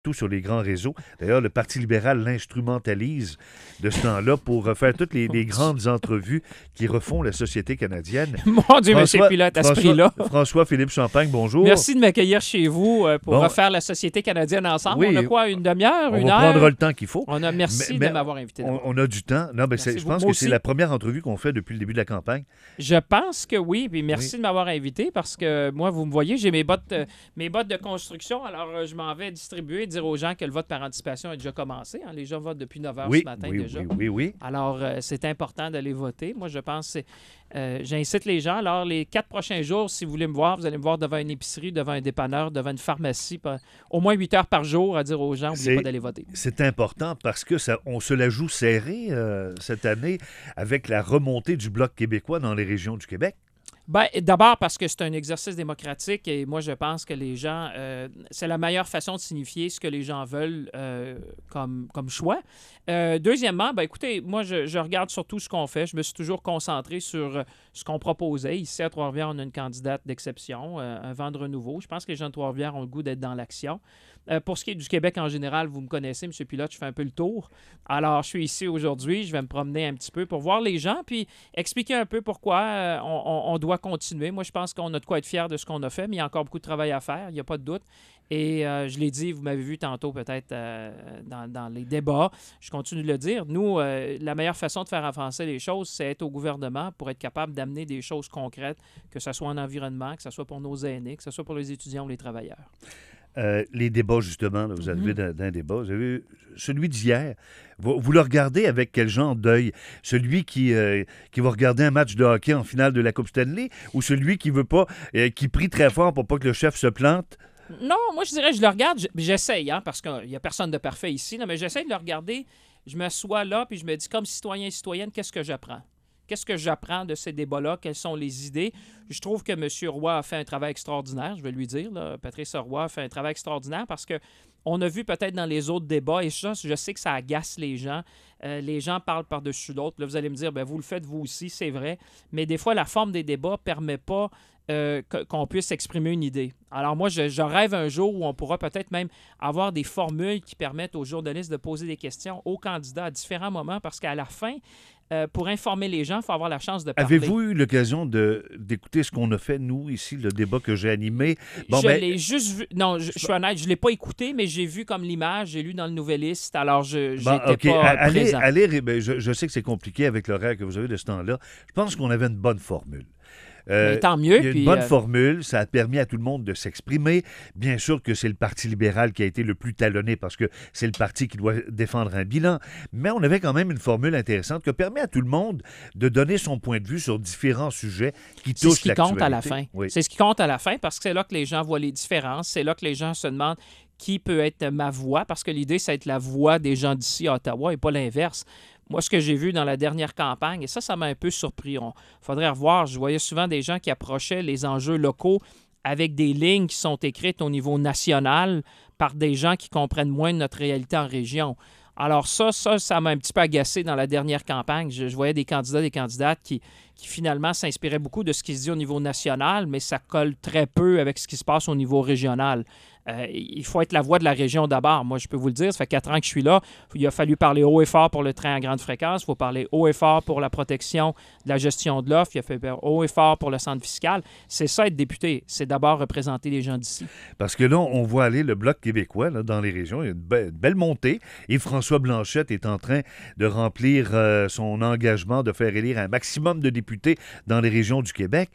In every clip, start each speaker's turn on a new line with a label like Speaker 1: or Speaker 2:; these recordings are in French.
Speaker 1: tout sur les grands réseaux. D'ailleurs, le Parti libéral l'instrumentalise de ce temps-là pour faire toutes les grandes entrevues qui refont la société canadienne.
Speaker 2: Mon Dieu, M. Pilote, à ce prix-là.
Speaker 1: François-Philippe Champagne, bonjour.
Speaker 2: Merci de m'accueillir chez vous pour refaire la société canadienne ensemble. Oui, on a quoi, une demi-heure, une heure?
Speaker 1: On prendra le temps qu'il faut.
Speaker 2: Merci de m'avoir invité.
Speaker 1: On a du temps. Non, mais je pense que c'est la première entrevue qu'on fait depuis le début de la campagne.
Speaker 2: Je pense que oui, puis merci de m'avoir invité parce que moi, vous me voyez, j'ai mes bottes de construction, alors je m'en vais distribuer, dire aux gens que le vote par anticipation a déjà commencé. Les gens votent depuis 9 h ce matin déjà.
Speaker 1: Oui.
Speaker 2: Alors, c'est important d'aller voter. Moi, je pense j'incite les gens. Alors, les 4 prochains jours, si vous voulez me voir, vous allez me voir devant une épicerie, devant un dépanneur, devant une pharmacie, au moins 8 heures par jour à dire aux gens, n'oubliez pas d'aller voter.
Speaker 1: C'est important parce que on se la joue serrée cette année avec la remontée du Bloc québécois dans les régions du Québec.
Speaker 2: Bien, d'abord parce que c'est un exercice démocratique et moi, je pense que les gens... c'est la meilleure façon de signifier ce que les gens veulent comme choix. Deuxièmement, bien, écoutez, moi, je regarde surtout ce qu'on fait. Je me suis toujours concentré sur ce qu'on proposait. Ici, à Trois-Rivières, on a une candidate d'exception, un vent de renouveau. Je pense que les gens de Trois-Rivières ont le goût d'être dans l'action. Pour ce qui est du Québec en général, vous me connaissez, M. Pilote, je fais un peu le tour. Alors, je suis ici aujourd'hui, je vais me promener un petit peu pour voir les gens, puis expliquer un peu pourquoi on doit continuer. Moi, je pense qu'on a de quoi être fiers de ce qu'on a fait, mais il y a encore beaucoup de travail à faire, il n'y a pas de doute. Et je l'ai dit, vous m'avez vu tantôt peut-être dans les débats, je continue de le dire. Nous, la meilleure façon de faire avancer les choses, c'est être au gouvernement pour être capable d'amener des choses concrètes, que ce soit en environnement, que ce soit pour nos aînés, que ce soit pour les étudiants ou les travailleurs.
Speaker 1: Les débats, justement, là, vous arrivez d'un débat. Vous avez vu celui d'hier. Vous le regardez avec quel genre d'œil? Celui qui va regarder un match de hockey en finale de la Coupe Stanley ou celui qui veut pas, qui prie très fort pour pas que le chef se plante?
Speaker 2: Non, moi, je dirais, je le regarde, j'essaye, parce qu'il n'y a personne de parfait ici, mais j'essaie de le regarder. Je m'assois là, puis je me dis, comme citoyen et citoyenne, qu'est-ce que j'apprends? Qu'est-ce que j'apprends de ces débats-là? Quelles sont les idées? Je trouve que M. Roy a fait un travail extraordinaire, je vais lui dire. Là. Patrice Roy a fait un travail extraordinaire parce qu'on a vu peut-être dans les autres débats, et ça, je sais que ça agace les gens. Les gens parlent par-dessus l'autre. Là, vous allez me dire, bien, vous le faites vous aussi, c'est vrai. Mais des fois, la forme des débats ne permet pas qu'on puisse exprimer une idée. Alors moi, je rêve un jour où on pourra peut-être même avoir des formules qui permettent aux journalistes de poser des questions aux candidats à différents moments parce qu'à la fin, pour informer les gens, il faut avoir la chance de parler.
Speaker 1: Avez-vous eu l'occasion d'écouter ce qu'on a fait, nous, ici, le débat que j'ai animé?
Speaker 2: L'ai juste vu. Non, je suis honnête, je ne l'ai pas écouté, mais j'ai vu comme l'image, j'ai lu dans le Nouvelliste, alors je n'étais pas présent.
Speaker 1: Je sais que c'est compliqué avec l'horaire que vous avez de ce temps-là. Je pense qu'on avait une bonne formule.
Speaker 2: Tant mieux.
Speaker 1: Il y a une bonne formule, ça a permis à tout le monde de s'exprimer. Bien sûr que c'est le Parti libéral qui a été le plus talonné parce que c'est le parti qui doit défendre un bilan, mais on avait quand même une formule intéressante qui permet à tout le monde de donner son point de vue sur différents sujets qui touchent l'actualité.
Speaker 2: C'est ce qui compte à la fin.
Speaker 1: Oui.
Speaker 2: C'est ce qui compte à la fin parce que c'est là que les gens voient les différences, c'est là que les gens se demandent qui peut être ma voix, parce que l'idée, c'est être la voix des gens d'ici à Ottawa et pas l'inverse. Moi, ce que j'ai vu dans la dernière campagne, et ça m'a un peu surpris. Il faudrait revoir. Je voyais souvent des gens qui approchaient les enjeux locaux avec des lignes qui sont écrites au niveau national par des gens qui comprennent moins de notre réalité en région. Alors ça m'a un petit peu agacé dans la dernière campagne. Je voyais des candidats, des candidates qui finalement s'inspiraient beaucoup de ce qui se dit au niveau national, mais ça colle très peu avec ce qui se passe au niveau régional. Il faut être la voix de la région d'abord. Moi, je peux vous le dire, ça fait 4 ans que je suis là. Il a fallu parler haut et fort pour le train à grande fréquence. Il faut parler haut et fort pour la protection de la gestion de l'offre. Il a fallu parler haut et fort pour le centre fiscal. C'est ça, être député. C'est d'abord représenter les gens d'ici.
Speaker 1: Parce que là, on voit aller le Bloc québécois là, dans les régions. Il y a une belle montée. Et François Blanchette est en train de remplir son engagement de faire élire un maximum de députés dans les régions du Québec.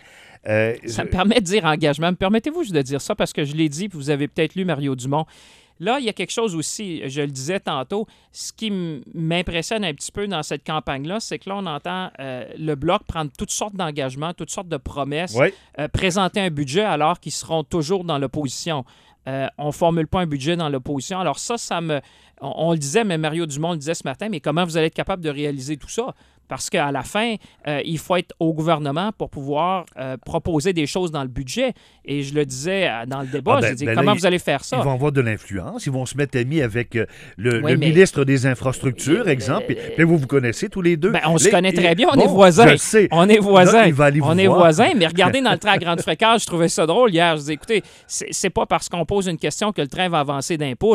Speaker 2: Ça me permet de dire engagement. Permettez-vous de dire ça parce que je l'ai dit, puis vous avez peut-être lu Mario Dumont. Là, il y a quelque chose aussi, je le disais tantôt, ce qui m'impressionne un petit peu dans cette campagne-là, c'est que là, on entend le Bloc prendre toutes sortes d'engagements, toutes sortes de promesses, présenter un budget alors qu'ils seront toujours dans l'opposition. On ne formule pas un budget dans l'opposition. Alors ça me... On le disait, mais Mario Dumont le disait ce matin, mais comment vous allez être capable de réaliser tout ça? Parce qu'à la fin, il faut être au gouvernement pour pouvoir proposer des choses dans le budget. Et je le disais dans le débat, je disais, comment vous allez faire ça?
Speaker 1: Ils vont avoir de l'influence, ils vont se mettre amis avec le ministre des Infrastructures, exemple. Puis vous connaissez tous les deux.
Speaker 2: On se connaît très bien, on est voisins.
Speaker 1: Je sais.
Speaker 2: On est voisins.
Speaker 1: Non,
Speaker 2: on est voisins, mais regardez dans le train à grande fréquence, je trouvais ça drôle hier. Je disais, écoutez, c'est pas parce qu'on pose une question que le train va avancer d'un pouce.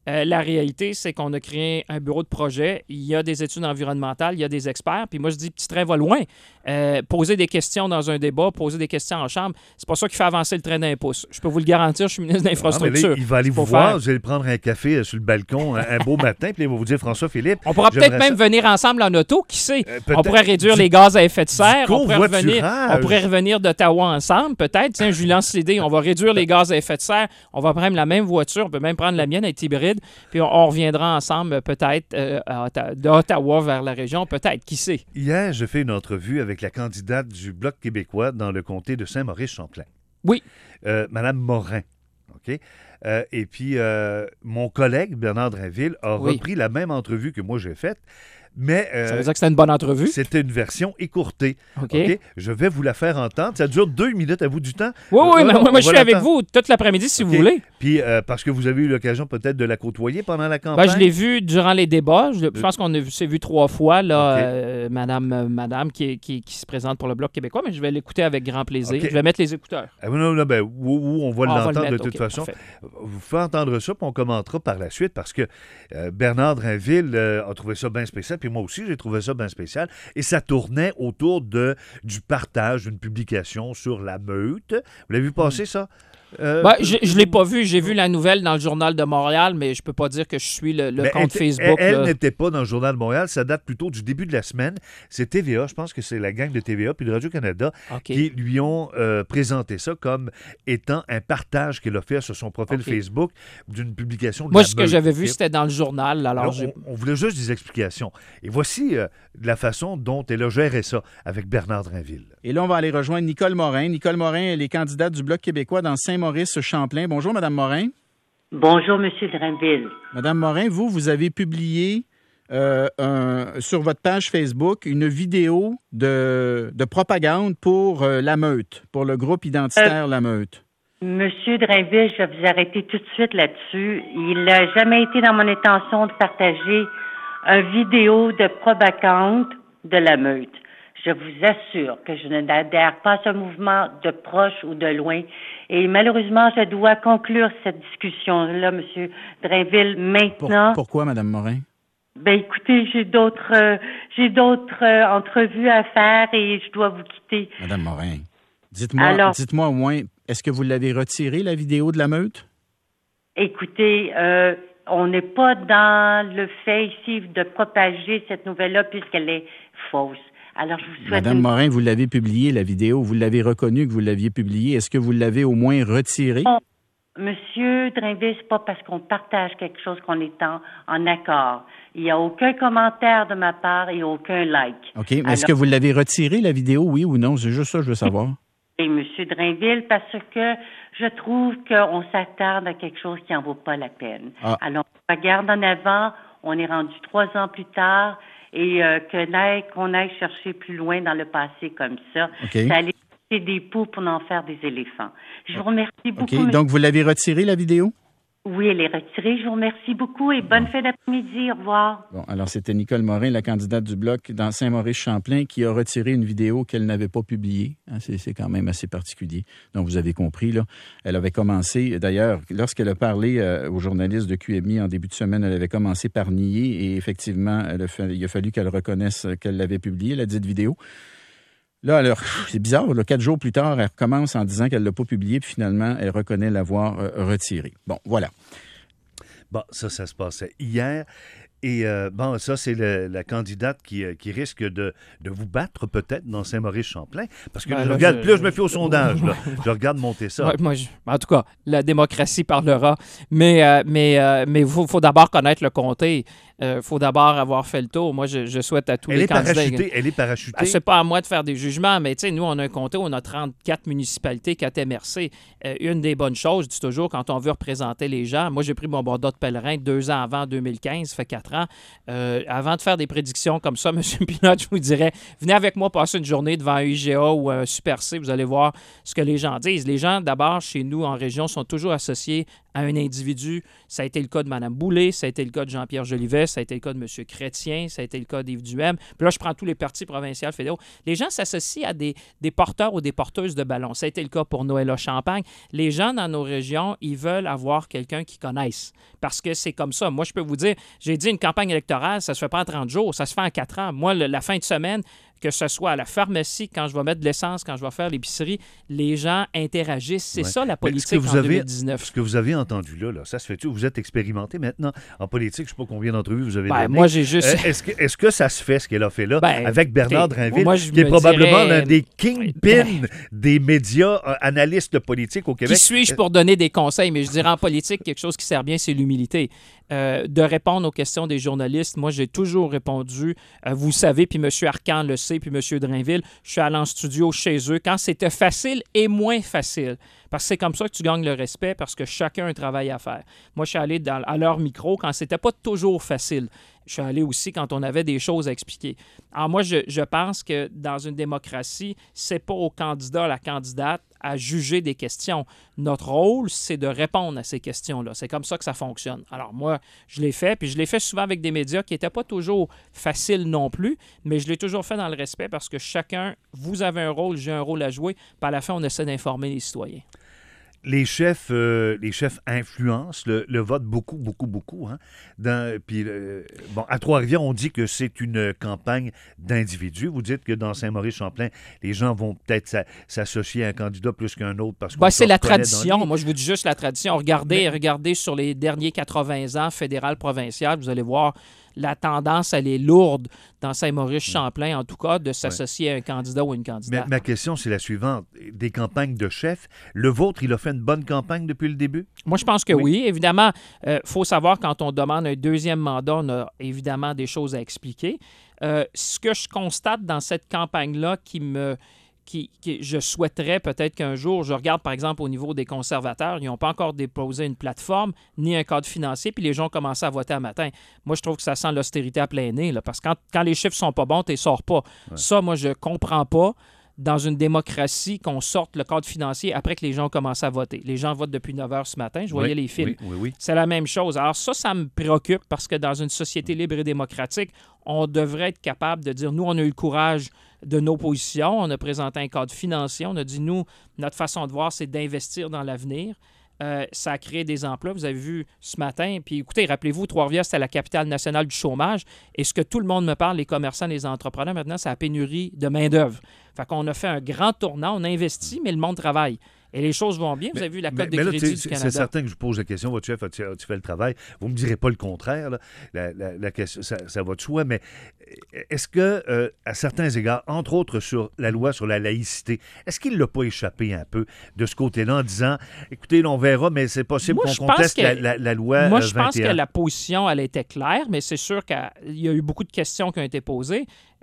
Speaker 2: La réalité, c'est qu'on a créé un bureau de projet. Il y a des études environnementales, il y a des experts. Puis moi, je dis, petit train va loin. Poser des questions dans un débat, poser des questions en chambre, c'est pas ça qui fait avancer le train d'un pouce. Je peux vous le garantir, je suis ministre de l'Infrastructure.
Speaker 1: Il va aller vous voir, vous allez prendre un café sur le balcon un beau matin, puis il va vous dire, François-Philippe...
Speaker 2: On pourra peut-être même venir ensemble en auto, qui sait? On pourrait réduire les gaz à effet de serre. On pourrait revenir d'Ottawa ensemble, peut-être. Tiens, je lui lance l'idée, on va réduire les gaz à effet de serre. On va prendre la même voiture, on peut même prendre la mienne, elle est hybride, puis on reviendra ensemble peut-être d'Ottawa vers la région, peut-être, qui sait?
Speaker 1: Hier, je fais une entrevue avec la candidate du Bloc québécois dans le comté de Saint-Maurice-Champlain.
Speaker 2: Oui.
Speaker 1: Madame Morin. OK? Et puis, mon collègue, Bernard Drainville, a repris la même entrevue que moi j'ai faite. Mais,
Speaker 2: ça veut dire que c'était une bonne entrevue?
Speaker 1: C'était une version écourtée.
Speaker 2: OK.
Speaker 1: Je vais vous la faire entendre. Ça dure 2 minutes. À vous du temps?
Speaker 2: Oui, mais moi, je suis avec vous toute l'après-midi, si vous voulez.
Speaker 1: Puis, parce que vous avez eu l'occasion peut-être de la côtoyer pendant la campagne?
Speaker 2: Je l'ai vue durant les débats. Je pense qu'on s'est vu 3 fois, là, madame qui se présente pour le Bloc québécois, mais je vais l'écouter avec grand plaisir. Je vais mettre les écouteurs.
Speaker 1: Non, on va l'entendre de toute façon.
Speaker 2: Parfait.
Speaker 1: Vous faites entendre ça, puis on commentera par la suite, parce que Bernard Drainville a trouvé ça bien spécial, puis moi aussi, j'ai trouvé ça bien spécial. Et ça tournait autour du partage d'une publication sur la meute. Vous l'avez vu passer, ça?
Speaker 2: Je ne l'ai pas vu. J'ai vu la nouvelle dans le Journal de Montréal, mais je ne peux pas dire que je suis le compte Facebook.
Speaker 1: Elle n'était pas dans le Journal de Montréal. Ça date plutôt du début de la semaine. C'est TVA, je pense que c'est la gang de TVA puis de Radio-Canada qui lui ont présenté ça comme étant un partage qu'il a fait sur son profil Facebook d'une publication de
Speaker 2: Moi, ce que j'avais vu, c'était dans le journal. Alors
Speaker 1: on voulait juste des explications. Et voici la façon dont elle a géré ça avec Bernard Drainville.
Speaker 3: Et là, on va aller rejoindre Nicole Morin. Nicole Morin, elle est candidate du Bloc québécois dans Saint-Maurice-Champlain. Bonjour, Mme Morin.
Speaker 4: Bonjour, M. Drainville.
Speaker 3: Mme Morin, vous avez publié sur votre page Facebook une vidéo de propagande pour la Meute, pour le groupe identitaire La Meute.
Speaker 4: Monsieur Drainville, je vais vous arrêter tout de suite là-dessus. Il n'a jamais été dans mon intention de partager une vidéo de propagande de La Meute. Je vous assure que je n'adhère pas à ce mouvement de proche ou de loin. Et malheureusement, je dois conclure cette discussion-là, M. Drainville, maintenant.
Speaker 3: Pourquoi, Mme Morin?
Speaker 4: Ben, écoutez, j'ai d'autres entrevues à faire et je dois vous quitter.
Speaker 3: Mme Morin, dites-moi au moins, est-ce que vous l'avez retirée, la vidéo de La Meute?
Speaker 4: Écoutez, on n'est pas dans le fait ici de propager cette nouvelle-là puisqu'elle est fausse. Alors, je vous souhaite...
Speaker 3: Madame Morin, vous l'avez publiée, la vidéo. Vous l'avez reconnue que vous l'aviez publiée. Est-ce que vous l'avez au moins retirée?
Speaker 4: Non. Monsieur Drainville, c'est pas parce qu'on partage quelque chose qu'on est en accord. Il n'y a aucun commentaire de ma part et aucun like.
Speaker 3: OK. Mais est-ce que vous l'avez retirée, la vidéo, oui ou non? C'est juste ça que je veux savoir.
Speaker 4: Et Monsieur Drainville, parce que je trouve qu'on s'attarde à quelque chose qui n'en vaut pas la peine. Alors, on regarde en avant, on est rendu 3 ans plus tard, et qu'on aille chercher plus loin dans le passé comme ça. Ça allait chercher des poux pour en faire des éléphants. Je vous remercie beaucoup.
Speaker 3: OK, donc vous l'avez retirée, la vidéo?
Speaker 4: Oui, elle est retirée. Je vous remercie beaucoup et bonne fin d'après-midi. Au revoir.
Speaker 3: Bon, alors c'était Nicole Morin, la candidate du Bloc dans Saint-Maurice-Champlain, qui a retiré une vidéo qu'elle n'avait pas publiée. C'est quand même assez particulier. Donc, vous avez compris, là. Elle avait commencé, d'ailleurs, lorsqu'elle a parlé aux journalistes de QMI en début de semaine, elle avait commencé par nier et effectivement, il a fallu qu'elle reconnaisse qu'elle l'avait publiée, la dite vidéo. Là, alors, c'est bizarre, là, 4 jours plus tard, elle recommence en disant qu'elle ne l'a pas publié, puis finalement, elle reconnaît l'avoir retiré. Bon, voilà.
Speaker 1: Bon, ça se passait hier. Et ça, c'est la candidate qui risque de vous battre peut-être dans Saint-Maurice-Champlain. Parce que je me fie au sondage. Là. Je regarde monter ça.
Speaker 2: En tout cas, la démocratie parlera. Mais il faut d'abord connaître le comté. Il faut d'abord avoir fait le tour. Moi, je souhaite à tous les candidats...
Speaker 1: Elle est parachutée.
Speaker 2: C'est pas à moi de faire des jugements, mais nous, on a un comté où on a 34 municipalités, 4 MRC. Une des bonnes choses, je dis toujours, quand on veut représenter les gens, moi, j'ai pris mon mandat de pèlerin 2 ans avant 2015, ça fait 4 ans. Avant de faire des prédictions comme ça, M. Pinot, je vous dirais, venez avec moi passer une journée devant un IGA ou un Super C, vous allez voir ce que les gens disent. Les gens, d'abord, chez nous, en région, sont toujours associés à un individu. Ça a été le cas de Mme Boulay, ça a été le cas de Jean-Pierre Jolivet, ça a été le cas de M. Chrétien, ça a été le cas d'Yves Duhem. Puis là, je prends tous les partis provinciaux, fédéraux. Les gens s'associent à des porteurs ou des porteuses de ballons. Ça a été le cas pour Noëlla Champagne. Les gens dans nos régions, ils veulent avoir quelqu'un qu'ils connaissent. Parce que c'est comme ça. Moi, je peux vous dire, j'ai dit une campagne électorale, ça se fait pas en 30 jours, ça se fait en 4 ans. Moi, la fin de semaine, que ce soit à la pharmacie, quand je vais mettre de l'essence, quand je vais faire l'épicerie, les gens interagissent. C'est ça la politique en 2019.
Speaker 1: Ce que vous avez entendu là, ça se fait-tu? Vous êtes expérimenté maintenant en politique. Je ne sais pas combien d'entrevues vous avez donné.
Speaker 2: Moi, j'ai juste...
Speaker 1: Est-ce que ça se fait, ce qu'elle a fait là, avec Bernard Drinville, qui est
Speaker 2: me
Speaker 1: probablement l'un des kingpins des médias analystes politiques au Québec?
Speaker 2: Qui suis-je pour donner des conseils? Mais je dirais en politique, quelque chose qui sert bien, c'est l'humilité. De répondre aux questions des journalistes. Moi, j'ai toujours répondu, vous savez, puis M. Arcan le sait, puis M. Drainville, je suis allé en studio chez eux quand c'était facile et moins facile. Parce que c'est comme ça que tu gagnes le respect, parce que chacun a un travail à faire. Moi, je suis allé à leur micro quand c'était pas toujours facile. Je suis allé aussi quand on avait des choses à expliquer. Alors moi, je pense que dans une démocratie, c'est pas au candidat, à la candidate, à juger des questions. Notre rôle, c'est de répondre à ces questions-là. C'est comme ça que ça fonctionne. Alors moi, je l'ai fait, puis je l'ai fait souvent avec des médias qui n'étaient pas toujours faciles non plus, mais je l'ai toujours fait dans le respect parce que chacun, vous avez un rôle, j'ai un rôle à jouer, puis à la fin, on essaie d'informer les citoyens.
Speaker 1: Les chefs influencent le vote beaucoup. Hein? À Trois-Rivières, on dit que c'est une campagne d'individus. Vous dites que dans Saint-Maurice-Champlain, les gens vont peut-être s'associer à un candidat plus qu'un autre parce que
Speaker 2: c'est la tradition. Moi, je vous dis juste la tradition. Regardez sur les derniers 80 ans, fédéral, provincial, vous allez voir la tendance, elle est lourde dans Saint-Maurice-Champlain, en tout cas, de s'associer à un candidat ou une candidate.
Speaker 1: Mais ma question, c'est la suivante. Des campagnes de chefs, le vôtre, il a fait une bonne campagne depuis le début?
Speaker 2: Moi, je pense que oui. Évidemment, il faut savoir, quand on demande un deuxième mandat, on a évidemment des choses à expliquer. Ce que je constate dans cette campagne-là je souhaiterais peut-être qu'un jour, je regarde par exemple au niveau des conservateurs, ils n'ont pas encore déposé une plateforme ni un cadre financier, puis les gens ont commencé à voter à matin. Moi, je trouve que ça sent l'austérité à plein nez, là, parce que quand les chiffres sont pas bons, tu les sors pas. Ouais. Ça, moi, je comprends pas dans une démocratie qu'on sorte le cadre financier après que les gens ont commencé à voter. Les gens votent depuis 9 heures ce matin. Je voyais les films.
Speaker 1: Oui.
Speaker 2: C'est la même chose. Alors ça me préoccupe parce que dans une société libre et démocratique, on devrait être capable de dire, nous, on a eu le courage de nos positions, on a présenté un cadre financier, on a dit, nous, notre façon de voir, c'est d'investir dans l'avenir. Ça a créé des emplois. Vous avez vu ce matin. Puis écoutez, rappelez-vous, Trois-Rivières, c'était la capitale nationale du chômage. Et ce que tout le monde me parle, les commerçants, les entrepreneurs, maintenant, c'est la pénurie de main-d'œuvre. Fait qu'on a fait un grand tournant, on a investi, mais le monde travaille. Et les choses vont bien. Vous avez vu la cote de crédit du Canada.
Speaker 1: C'est certain que je pose la question, votre chef, as-tu fait le travail? Vous ne me direz pas le contraire. Là. La question, ça va de soi. Mais est-ce que, à certains égards, entre autres sur la loi sur la laïcité, est-ce qu'il ne l'a pas échappé un peu de ce côté-là en disant, écoutez, on verra, mais c'est possible qu'on conteste la loi 21?
Speaker 2: Moi, je pense que la position, elle était claire, mais c'est sûr qu'il y a eu beaucoup de questions qui ont été posées.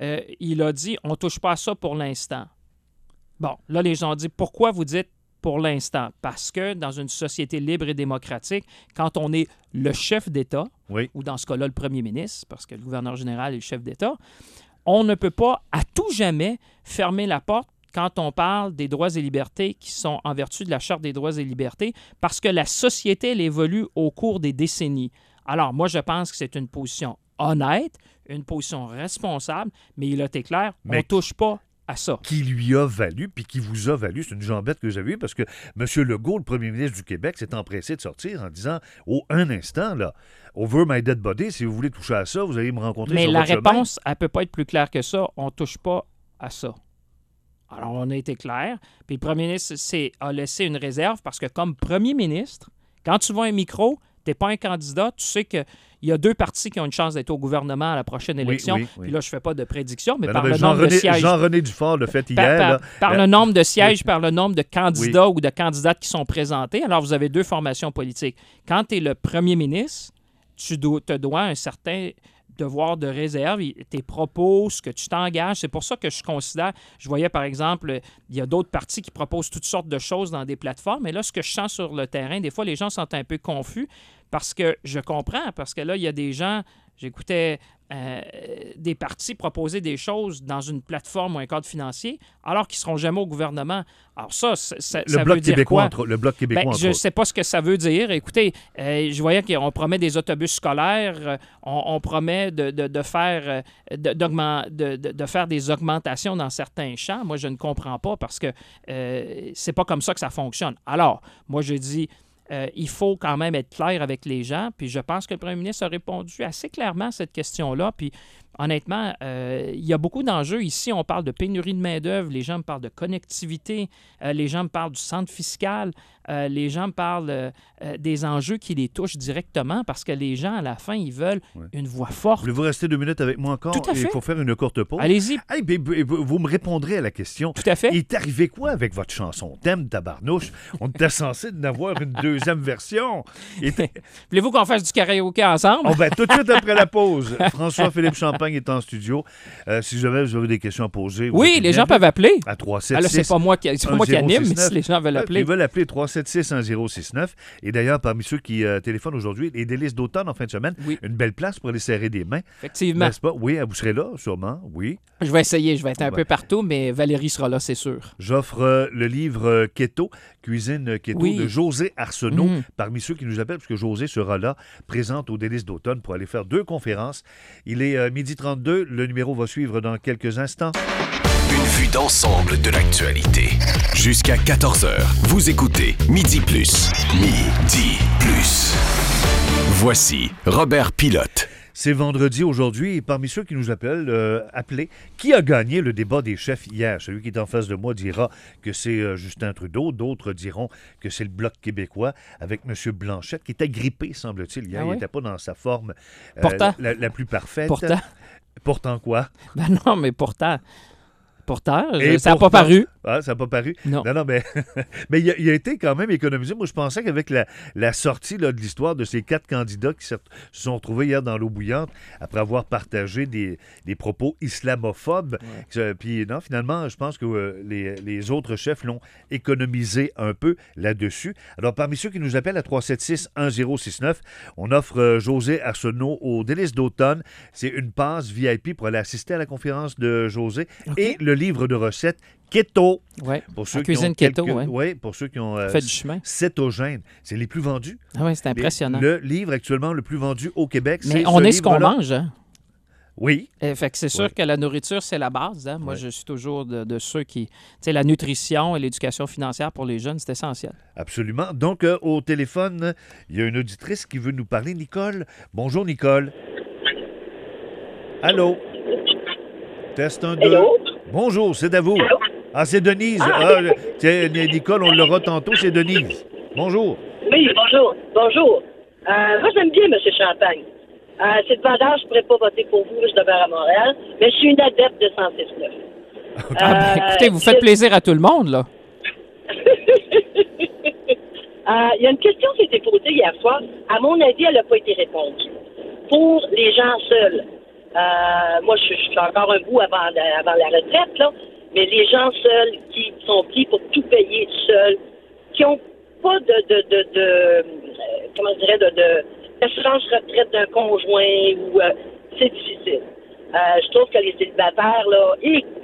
Speaker 2: Il a dit, on ne touche pas à ça pour l'instant. Bon, là, les gens ont dit, pourquoi vous dites pour l'instant? Parce que dans une société libre et démocratique, quand on est le chef d'État, ou dans ce cas-là, le premier ministre, parce que le gouverneur général est le chef d'État, on ne peut pas à tout jamais fermer la porte quand on parle des droits et libertés qui sont en vertu de la Charte des droits et libertés, parce que la société, elle évolue au cours des décennies. Alors, moi, je pense que c'est une position honnête, une position responsable, mais il a été clair, on ne touche pas à ça.
Speaker 1: Qui lui a valu, puis qui vous a valu, c'est une jambette que j'avais eue, parce que M. Legault, le premier ministre du Québec, s'est empressé de sortir en disant, un instant, là, over my dead body, si vous voulez toucher à ça, vous allez me rencontrer sur votre chemin.
Speaker 2: Mais la réponse, elle ne peut pas être plus claire que ça, on ne touche pas à ça. Alors, on a été clair, puis le premier ministre a laissé une réserve, parce que comme premier ministre, quand tu vois un micro, tu n'es pas un candidat, tu sais qu'il y a 2 partis qui ont une chance d'être au gouvernement à la prochaine élection. Oui. Puis là, je ne fais pas de prédiction, mais par le nombre de sièges...
Speaker 1: Jean-René Dufort l'a fait hier.
Speaker 2: Par le nombre de sièges, par le nombre de candidats ou de candidates qui sont présentés. Alors, vous avez 2 formations politiques. Quand tu es le premier ministre, tu te dois un certain devoir de réserve, tes propos, ce que tu t'engages. C'est pour ça que je considère, je voyais par exemple, il y a d'autres partis qui proposent toutes sortes de choses dans des plateformes, mais là, ce que je sens sur le terrain, des fois, les gens sont un peu confus Parce que je comprends, parce que là, il y a des gens, j'écoutais des partis proposer des choses dans une plateforme ou un cadre financier, alors qu'ils ne seront jamais au gouvernement. Alors ça veut dire quoi?
Speaker 1: Le Bloc québécois,
Speaker 2: Je ne sais pas ce que ça veut dire. Écoutez, je voyais qu'on promet des autobus scolaires, on promet de faire des augmentations dans certains champs. Moi, je ne comprends pas parce que c'est pas comme ça que ça fonctionne. Alors, moi, je dis... il faut quand même être clair avec les gens. Puis je pense que le premier ministre a répondu assez clairement à cette question-là. Puis honnêtement, il y a beaucoup d'enjeux. Ici, on parle de pénurie de main-d'œuvre. Les gens me parlent de connectivité. Les gens me parlent du centre fiscal. Les gens me parlent des enjeux qui les touchent directement parce que les gens, à la fin, ils veulent une voix forte.
Speaker 1: Voulez-vous rester 2 minutes avec moi encore?
Speaker 2: Tout à fait.
Speaker 1: Il faut faire une courte pause.
Speaker 2: Allez-y.
Speaker 1: Hey, vous me répondrez à la question.
Speaker 2: Tout à fait.
Speaker 1: Il est arrivé quoi avec votre chanson? Thème tabarnouche. On était censé en avoir une deuxième version.
Speaker 2: Voulez-vous qu'on fasse du karaoké ensemble?
Speaker 1: Tout de suite après la pause. François-Philippe Champagne est en studio. Si jamais vous avez des questions à poser...
Speaker 2: Oui, les gens peuvent appeler.
Speaker 1: À 376.
Speaker 2: Alors, c'est pas moi qui anime, mais si les gens veulent appeler.
Speaker 1: Ils veulent appeler 376-1069. Et d'ailleurs, parmi ceux qui téléphonent aujourd'hui, les délices d'automne en fin de semaine, une belle place pour aller serrer des mains.
Speaker 2: Effectivement.
Speaker 1: N'est-ce pas? Oui, vous serez là, sûrement. Oui.
Speaker 2: Je vais essayer. Je vais être un peu partout, mais Valérie sera là, c'est sûr.
Speaker 1: J'offre le livre Keto, Cuisine Keto, de José Arsenault, parmi ceux qui nous appellent, parce que José sera là, présente aux délices d'automne pour aller faire 2 conférences. Il est 12h32. Le numéro va suivre dans quelques instants.
Speaker 5: Une vue d'ensemble de l'actualité. Jusqu'à 14h, vous écoutez Midi Plus. Midi Plus. Voici Robert Pilote.
Speaker 1: C'est vendredi aujourd'hui et parmi ceux qui nous appellent, appelez. Qui a gagné le débat des chefs hier? Celui qui est en face de moi dira que c'est Justin Trudeau. D'autres diront que c'est le Bloc québécois avec M. Blanchette qui était grippé, semble-t-il. Hier, il n'était pas dans sa forme la plus parfaite. Pourtant quoi?
Speaker 2: Ben non, mais pourtant, ça n'a pas paru.
Speaker 1: Ah, ça n'a pas paru?
Speaker 2: Non,
Speaker 1: mais, mais il a été quand même économisé. Moi, je pensais qu'avec la sortie de l'histoire de ces 4 candidats qui se sont retrouvés hier dans l'eau bouillante après avoir partagé des propos islamophobes, puis non, finalement, je pense que les autres chefs l'ont économisé un peu là-dessus. Alors, parmi ceux qui nous appellent à 376-1069, on offre José Arsenault au délice d'automne. C'est une passe VIP pour aller assister à la conférence de José et le livre de recettes Keto.
Speaker 2: Oui,
Speaker 1: pour ceux
Speaker 2: cuisine keto,
Speaker 1: pour ceux qui ont
Speaker 2: fait du chemin.
Speaker 1: cétogène. C'est les plus vendus.
Speaker 2: Ah oui, c'est impressionnant.
Speaker 1: Le livre actuellement le plus vendu au Québec,
Speaker 2: mais on est ce qu'on mange, hein?
Speaker 1: Oui.
Speaker 2: Fait que c'est sûr que la nourriture, c'est la base. Hein? Moi, je suis toujours de ceux qui... Tu sais, la nutrition et l'éducation financière pour les jeunes, c'est essentiel.
Speaker 1: Absolument. Donc, au téléphone, il y a une auditrice qui veut nous parler. Nicole. Bonjour, Nicole. Allô? Test 1, 2.
Speaker 6: Hello?
Speaker 1: Bonjour, c'est à vous.
Speaker 6: Allô?
Speaker 1: Ah, c'est Denise. Nicole, on l'aura tantôt, c'est Denise. Bonjour.
Speaker 6: Oui, bonjour. Bonjour. Moi, j'aime bien M. Champagne. C'est de vendeur, je ne pourrais pas voter pour vous, je demeure à Montréal, mais je suis une adepte de 106.9.
Speaker 2: Écoutez, vous faites plaisir à tout le monde, là.
Speaker 6: Il y a une question qui a été posée hier soir. À mon avis, elle n'a pas été répondue. Pour les gens seuls, moi, je suis encore un bout avant la retraite, là, mais les gens seuls qui sont pris pour tout payer seuls, qui n'ont pas comment je dirais, d'assurance retraite d'un conjoint, ou c'est difficile. Je trouve que les célibataires, là,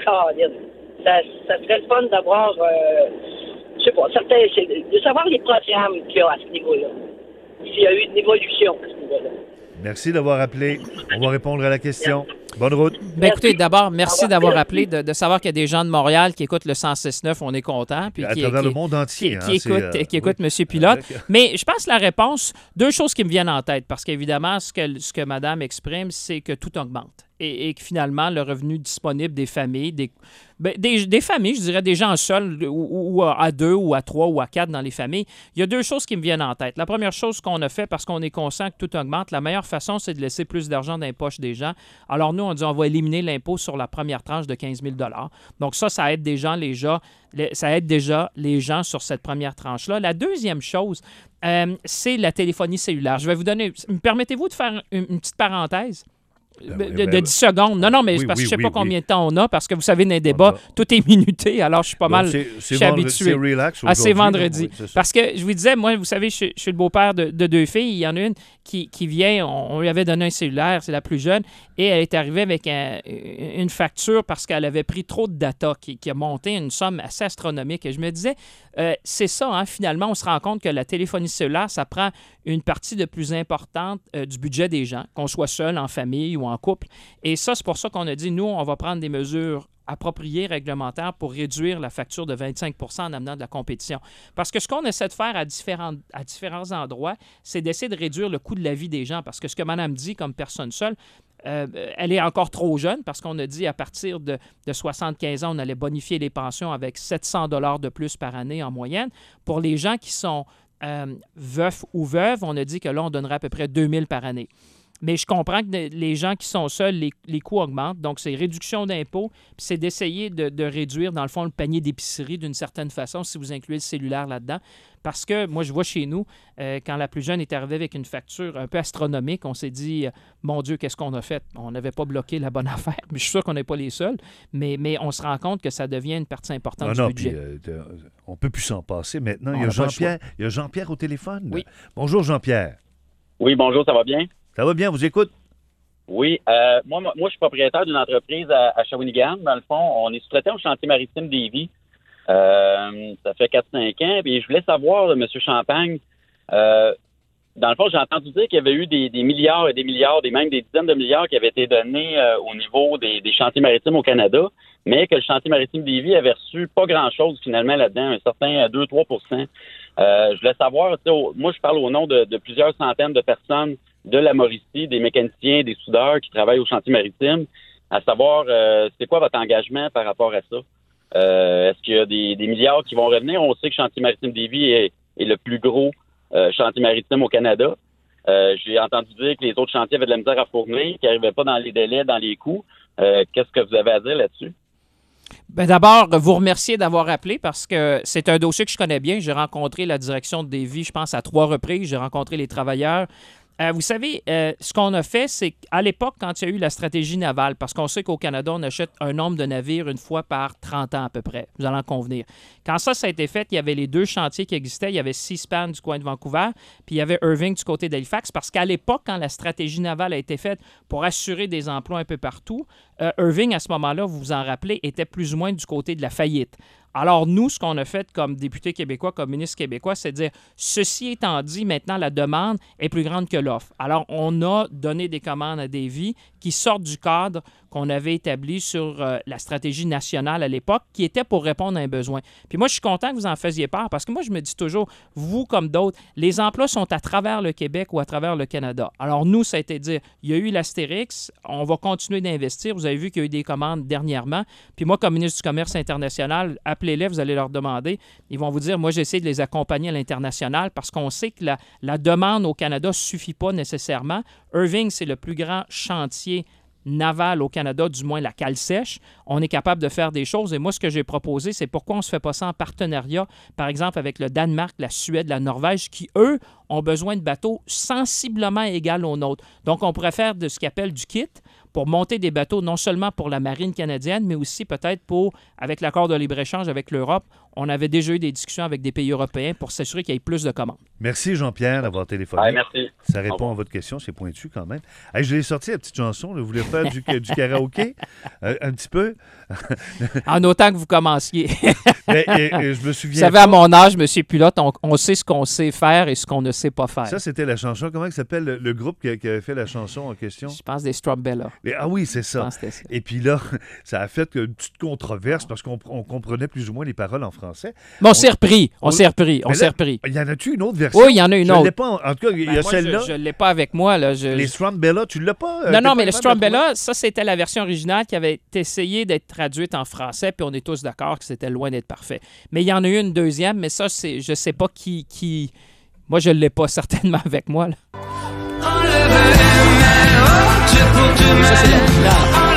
Speaker 6: ça serait le fun d'avoir, je sais pas, de savoir les programmes qu'il y a à ce niveau-là. S'il y a eu une évolution à ce niveau-là.
Speaker 1: Merci d'avoir appelé. On va répondre à la question. Bonne route.
Speaker 2: Écoutez, d'abord, merci d'avoir appelé, de savoir qu'il y a des gens de Montréal qui écoutent le 106.9, on est content. Puis
Speaker 1: à travers le monde entier.
Speaker 2: Qui écoutent M. Pilote. Mais je pense que la réponse, 2 choses qui me viennent en tête, parce qu'évidemment, ce que Madame exprime, c'est que tout augmente. Et que finalement, le revenu disponible des familles, des familles, je dirais des gens seuls, ou à 2, ou à 3, ou à 4 dans les familles, il y a 2 choses qui me viennent en tête. La première chose qu'on a fait, parce qu'on est conscient que tout augmente, la meilleure façon, c'est de laisser plus d'argent dans les poches des gens. Alors nous, on dit on va éliminer l'impôt sur la première tranche de 15 000 $. Donc ça aide déjà les gens sur cette première tranche-là. La deuxième chose, c'est la téléphonie cellulaire. Je vais vous donner... Permettez-vous de faire une petite parenthèse? de 10 secondes. Non, mais c'est parce que je ne sais pas combien de temps on a, parce que vous savez, dans les débats, tout est minuté, alors je suis pas mal habitué.
Speaker 1: C'est relax aujourd'hui.
Speaker 2: C'est vendredi.
Speaker 1: Oui, c'est
Speaker 2: parce que je vous disais, moi, vous savez, je suis le beau-père de 2 filles. Il y en a une qui vient, on lui avait donné un cellulaire, c'est la plus jeune, et elle est arrivée avec une facture parce qu'elle avait pris trop de data qui a monté une somme assez astronomique. Et je me disais, c'est ça, hein, finalement, on se rend compte que la téléphonie cellulaire, ça prend une partie de plus importante du budget des gens, qu'on soit seul, en famille ou en couple. Et ça, c'est pour ça qu'on a dit, nous, on va prendre des mesures appropriées, réglementaires, pour réduire la facture de 25 % en amenant de la compétition. Parce que ce qu'on essaie de faire à différents endroits, c'est d'essayer de réduire le coût de la vie des gens. Parce que ce que Mme dit comme personne seule, elle est encore trop jeune parce qu'on a dit à partir de 75 ans, on allait bonifier les pensions avec 700 $ de plus par année en moyenne. Pour les gens qui sont veufs ou veuves, on a dit que là, on donnerait à peu près 2000 par année. Mais je comprends que les gens qui sont seuls, les coûts augmentent. Donc, c'est réduction d'impôts, puis c'est d'essayer de réduire, dans le fond, le panier d'épicerie d'une certaine façon, si vous incluez le cellulaire là-dedans. Parce que, moi, je vois chez nous, quand la plus jeune est arrivée avec une facture un peu astronomique, on s'est dit, mon Dieu, qu'est-ce qu'on a fait? On n'avait pas bloqué la bonne affaire, mais je suis sûr qu'on n'est pas les seuls. Mais on se rend compte que ça devient une partie importante du budget.
Speaker 1: Puis, on ne peut plus s'en passer maintenant. Il y a Jean-Pierre au téléphone.
Speaker 2: Oui.
Speaker 1: Bonjour, Jean-Pierre.
Speaker 7: Oui, bonjour, ça va bien?
Speaker 1: Ça va bien, vous écoute?
Speaker 7: Oui, moi, je suis propriétaire d'une entreprise à Shawinigan. Dans le fond, on est sous-traitant au chantier maritime d'Évis. Ça fait 4-5 ans. Et je voulais savoir, M. Champagne, dans le fond, j'ai entendu dire qu'il y avait eu des milliards et des milliards, même des dizaines de milliards qui avaient été donnés au niveau des chantiers maritimes au Canada, mais que le chantier maritime d'Évis avait reçu pas grand-chose finalement là-dedans, un certain 2-3 %. Je voulais savoir, moi je parle au nom de plusieurs centaines de personnes de la Mauricie, des mécaniciens, des soudeurs qui travaillent au chantier maritime, à savoir, c'est quoi votre engagement par rapport à ça? Est-ce qu'il y a des milliards qui vont revenir? On sait que le chantier maritime d'Évis est le plus gros chantier maritime au Canada. J'ai entendu dire que les autres chantiers avaient de la misère à fournir, qu'ils n'arrivaient pas dans les délais, dans les coûts. Qu'est-ce que vous avez à dire là-dessus?
Speaker 2: Bien, d'abord, vous remercier d'avoir appelé parce que c'est un dossier que je connais bien. J'ai rencontré la direction de Lévis, je pense, à 3 reprises. J'ai rencontré les travailleurs. Vous savez, ce qu'on a fait, c'est qu'à l'époque, quand il y a eu la stratégie navale, parce qu'on sait qu'au Canada, on achète un nombre de navires une fois par 30 ans à peu près. Vous allez en convenir. Quand ça a été fait, il y avait les 2 chantiers qui existaient. Il y avait Seaspan du coin de Vancouver, puis il y avait Irving du côté d'Halifax, parce qu'à l'époque, quand la stratégie navale a été faite pour assurer des emplois un peu partout, Irving, à ce moment-là, vous vous en rappelez, était plus ou moins du côté de la faillite. Alors, nous, ce qu'on a fait comme député québécois, comme ministre québécois, c'est de dire, ceci étant dit, maintenant, la demande est plus grande que l'offre. Alors, on a donné des commandes à Davy qui sortent du cadre qu'on avait établi sur la stratégie nationale à l'époque, qui était pour répondre à un besoin. Puis moi, je suis content que vous en faisiez part, parce que moi, je me dis toujours, vous comme d'autres, les emplois sont à travers le Québec ou à travers le Canada. Alors, nous, ça a été de dire, il y a eu l'Astérix, on va continuer d'investir. Vous avez vu qu'il y a eu des commandes dernièrement. Puis moi, comme ministre du Commerce international, appelez-les, vous allez leur demander. Ils vont vous dire, moi, j'essaie de les accompagner à l'international parce qu'on sait que la demande au Canada ne suffit pas nécessairement. Irving, c'est le plus grand chantier naval au Canada, du moins la cale sèche. On est capable de faire des choses. Et moi, ce que j'ai proposé, c'est pourquoi on ne se fait pas ça en partenariat, par exemple, avec le Danemark, la Suède, la Norvège, qui, eux, ont besoin de bateaux sensiblement égaux aux nôtres. Donc, on pourrait faire de ce qu'ils appellent du kit pour monter des bateaux, non seulement pour la marine canadienne, mais aussi peut-être pour, avec l'accord de libre-échange avec l'Europe, on avait déjà eu des discussions avec des pays européens pour s'assurer qu'il y ait plus de commandes.
Speaker 1: Merci Jean-Pierre d'avoir téléphoné.
Speaker 7: Ouais, merci.
Speaker 1: Ça répond à votre question, c'est pointu quand même. Hey, je l'ai sorti la petite chanson, là. Vous voulez faire du karaoké? Un petit peu?
Speaker 2: En autant que vous commenciez.
Speaker 1: Je me souviens.
Speaker 2: Vous savez, à mon âge, M. Pilote, on sait ce qu'on sait faire et ce qu'on ne sait pas faire.
Speaker 1: Ça, c'était la chanson. Comment il s'appelle le groupe qui avait fait la chanson en question?
Speaker 2: Je pense des Strumbella.
Speaker 1: Ah oui, c'est ça.
Speaker 2: Ça.
Speaker 1: Et puis là, ça a fait une petite controverse parce qu'on comprenait plus ou moins les paroles en français.
Speaker 2: Mais on s'est repris.
Speaker 1: Il y en a-tu une autre version?
Speaker 2: Oui, il y en a une autre.
Speaker 1: Je l'ai pas, en tout cas, il y a celle-là.
Speaker 2: Je ne l'ai pas avec moi. Là.
Speaker 1: Les Strumbella, tu l'as pas?
Speaker 2: Non, mais le Strumbella, ça, c'était la version originale qui avait essayé d'être traduite en français, puis on est tous d'accord que c'était loin d'être parfait. Mais il y en a eu une deuxième, mais ça, je ne sais pas qui... Moi, je ne l'ai pas certainement avec moi. Là. Ça, c'est la finale.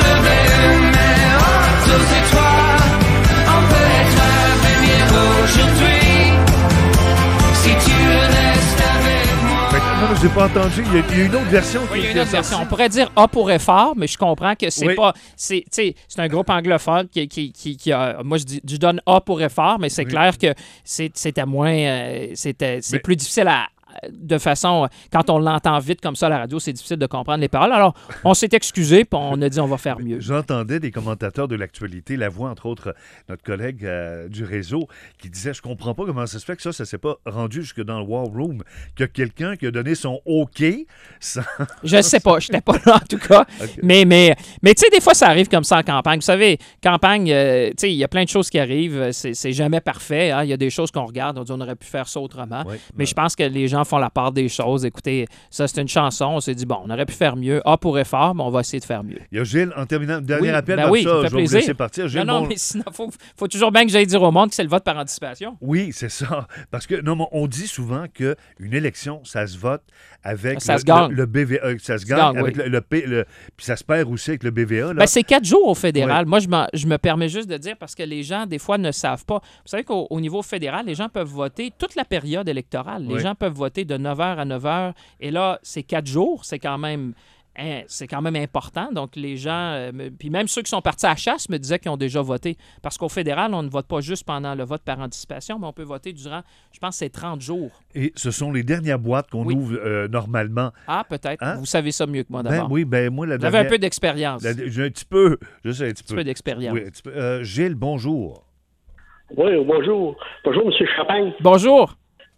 Speaker 1: vous ai pas entendu. Il y a une autre version.
Speaker 2: Oui, il y a une autre version. On pourrait dire A pour effort, mais je comprends que c'est pas... C'est un groupe anglophone qui a... Moi, je donne A pour effort, mais c'est clair que c'était moins... c'est plus difficile de façon, quand on l'entend vite comme ça à la radio, c'est difficile de comprendre les paroles. Alors, on s'est excusé, puis on a dit on va faire mieux.
Speaker 1: J'entendais des commentateurs de l'actualité, la voix, entre autres, notre collègue du réseau, qui disait, je comprends pas comment ça se fait que ça s'est pas rendu jusque dans le War Room, qu'il y a quelqu'un qui a donné son OK sans...
Speaker 2: Je sais pas, je n'étais pas là en tout cas. Okay. Mais tu sais, des fois, ça arrive comme ça en campagne. Vous savez, campagne, tu sais, il y a plein de choses qui arrivent. C'est jamais parfait. Hein? Il y a des choses qu'on regarde, on dit on aurait pu faire ça autrement. Oui, mais je pense que les gens font la part des choses. Écoutez, ça, c'est une chanson. On s'est dit, bon, on aurait pu faire mieux. A pour effort, mais on va essayer de faire mieux.
Speaker 1: Il y a Gilles, en terminant, dernier appel,
Speaker 2: ça
Speaker 1: je vais
Speaker 2: plaisir.
Speaker 1: vous laisser partir. Gilles,
Speaker 2: non, mais sinon, faut toujours bien que j'aille dire au monde que c'est le vote par anticipation.
Speaker 1: Oui, c'est ça. Parce que, non, on dit souvent qu'une élection, ça se vote avec le BVA. Ça se gagne avec puis ça se perd aussi avec le BVA.
Speaker 2: Ben, c'est 4 jours au fédéral. Moi, je me permets juste de dire, parce que les gens, des fois, ne savent pas. Vous savez qu'au niveau fédéral, les gens peuvent voter toute la période électorale. Les gens peuvent voter de 9h à 9h. Et là, c'est 4 jours. C'est quand même important. Donc, les gens, puis même ceux qui sont partis à la chasse me disaient qu'ils ont déjà voté. Parce qu'au fédéral, on ne vote pas juste pendant le vote par anticipation, mais on peut voter durant, je pense, c'est 30 jours.
Speaker 1: Et ce sont les dernières boîtes qu'on ouvre normalement.
Speaker 2: Ah, peut-être. Hein? Vous savez ça mieux que moi d'abord.
Speaker 1: Oui, moi, la
Speaker 2: dernière... Vous avez un peu d'expérience.
Speaker 1: J'ai un petit peu. Je sais, un petit
Speaker 2: peu d'expérience.
Speaker 1: Oui, Gilles, bonjour.
Speaker 8: Oui, bonjour. Bonjour, M. Champagne.
Speaker 2: Bonjour.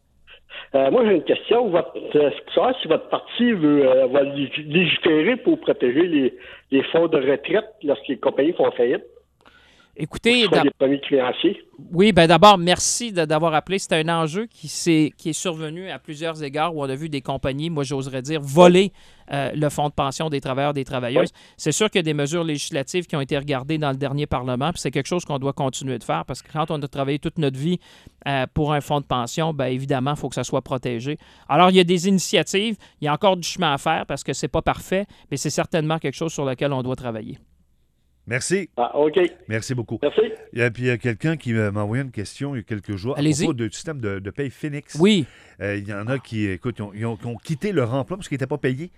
Speaker 8: Moi, j'ai une question. Pour savoir si votre parti va légiférer pour protéger les fonds de retraite lorsque les compagnies font faillite.
Speaker 2: Écoutez,
Speaker 8: les premiers créanciers.
Speaker 2: Oui, bien d'abord, merci d'avoir appelé. C'est un enjeu qui est survenu à plusieurs égards où on a vu des compagnies, moi j'oserais dire, voler le fonds de pension des travailleurs et des travailleuses. Oui. C'est sûr qu'il y a des mesures législatives qui ont été regardées dans le dernier Parlement, puis c'est quelque chose qu'on doit continuer de faire parce que quand on a travaillé toute notre vie pour un fonds de pension, bien évidemment, il faut que ça soit protégé. Alors, il y a des initiatives, il y a encore du chemin à faire parce que c'est pas parfait, mais c'est certainement quelque chose sur lequel on doit travailler.
Speaker 1: Merci.
Speaker 8: Ah, OK.
Speaker 1: Merci beaucoup.
Speaker 8: Merci.
Speaker 1: Et puis, il y a quelqu'un qui m'a envoyé une question il y a quelques jours à propos du système de paye Phoenix.
Speaker 2: Oui.
Speaker 1: Il y en a qui, écoute, ils ont quitté leur emploi parce qu'ils n'étaient pas payés.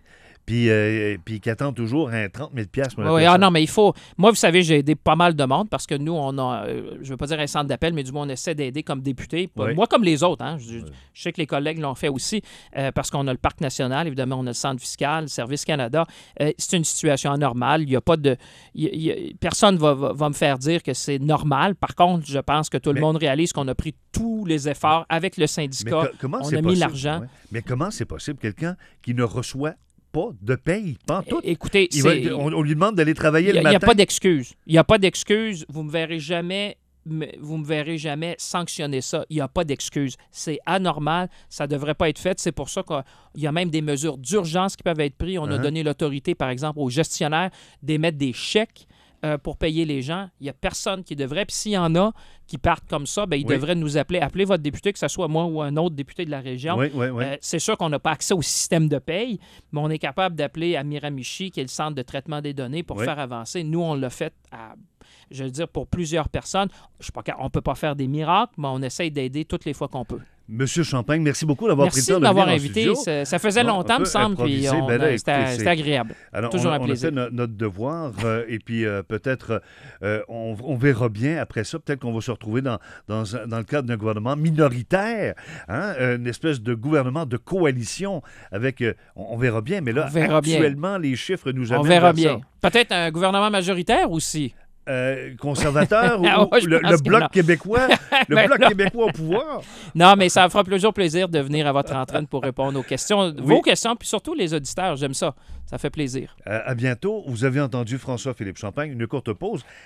Speaker 1: Puis qui attendent toujours un 30 000 $.
Speaker 2: Oui, non, mais il faut... Moi, vous savez, j'ai aidé pas mal de monde parce que nous, on a, je ne veux pas dire un centre d'appel, mais du moins, on essaie d'aider comme député. Oui. Moi, comme les autres. Hein, je sais que les collègues l'ont fait aussi parce qu'on a le Parc national, évidemment, on a le Centre fiscal, le Service Canada. C'est une situation anormale. Il n'y a pas de... personne ne va me faire dire que c'est normal. Par contre, je pense que tout le monde réalise qu'on a pris tous les efforts avec le syndicat. On a mis l'argent.
Speaker 1: Ouais. Mais comment c'est possible, quelqu'un qui ne reçoit pas de paye, pas tout.
Speaker 2: Écoutez,
Speaker 1: on lui demande d'aller travailler le matin.
Speaker 2: Il n'y a pas d'excuse. Il n'y a pas d'excuse. Vous me verrez jamais sanctionner ça. Il n'y a pas d'excuse. C'est anormal. Ça ne devrait pas être fait. C'est pour ça qu'il y a même des mesures d'urgence qui peuvent être prises. On a donné l'autorité, par exemple, aux gestionnaires d'émettre des chèques pour payer les gens. Il n'y a personne qui devrait. Puis s'il y en a qui partent comme ça, bien, ils devraient nous appeler. Appelez votre député, que ce soit moi ou un autre député de la région.
Speaker 1: Oui.
Speaker 2: C'est sûr qu'on n'a pas accès au système de paye, mais on est capable d'appeler à Miramichi, qui est le centre de traitement des données, pour faire avancer. Nous, on l'a fait je veux dire, pour plusieurs personnes. On ne peut pas faire des miracles, mais on essaye d'aider toutes les fois qu'on peut.
Speaker 1: Monsieur Champagne, merci beaucoup d'avoir pris le temps de
Speaker 2: m'avoir
Speaker 1: venir
Speaker 2: invité. Ça faisait longtemps, me semble, puis c'était agréable.
Speaker 1: Alors,
Speaker 2: toujours un plaisir.
Speaker 1: On a fait notre devoir, et puis peut-être on verra bien après ça. Peut-être qu'on va se retrouver dans le cadre d'un gouvernement minoritaire, une espèce de gouvernement de coalition avec... on verra bien, mais là, actuellement, les chiffres nous amènent vers ça.
Speaker 2: Peut-être un gouvernement majoritaire aussi.
Speaker 1: Conservateur ou le Bloc québécois, Bloc québécois au pouvoir.
Speaker 2: Non, mais ça me fera toujours plaisir de venir à votre entraîne pour répondre aux questions, vos questions, puis surtout les auditeurs. J'aime ça. Ça fait plaisir.
Speaker 1: À bientôt. Vous avez entendu François-Philippe Champagne. Une courte pause.